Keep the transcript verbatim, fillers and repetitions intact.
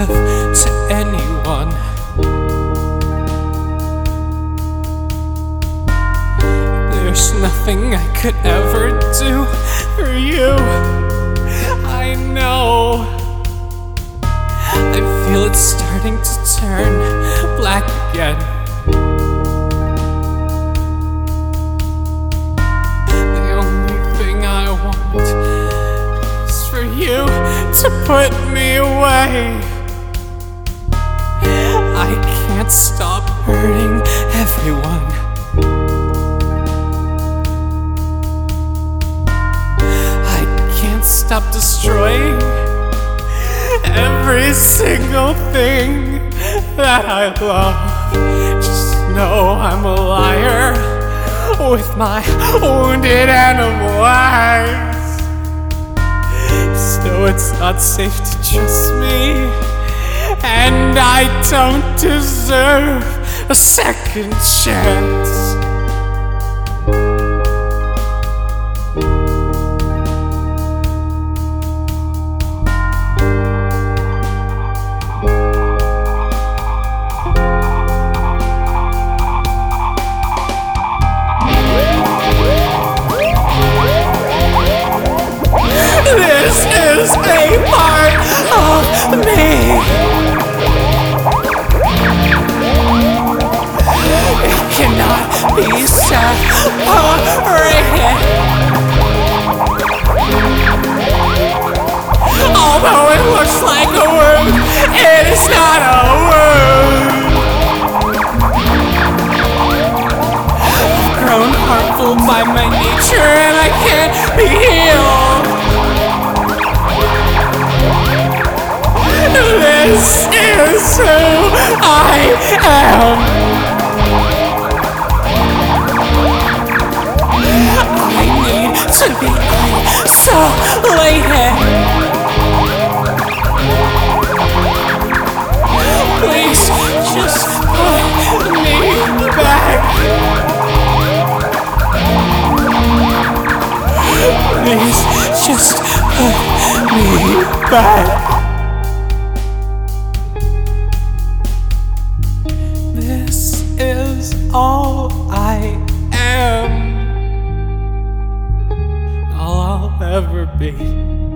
give to anyone. There's nothing I could ever do for you. I know. I feel it starting to turn black again. The only thing I want is for you to put me away. I can't stop hurting everyone. I can't stop destroying every single thing that I love. Just know I'm a liar with my wounded animal eyes. So it's not safe to trust me, and I don't deserve a second chance. This is a part of me. It cannot be separated. Although it looks like a wound, it is not a wound. I've grown harmful by my nature, and I can't be healed. This is who I am. I need to be isolated. Please just put me back. Please just put me back. This is all I am, all I'll ever be.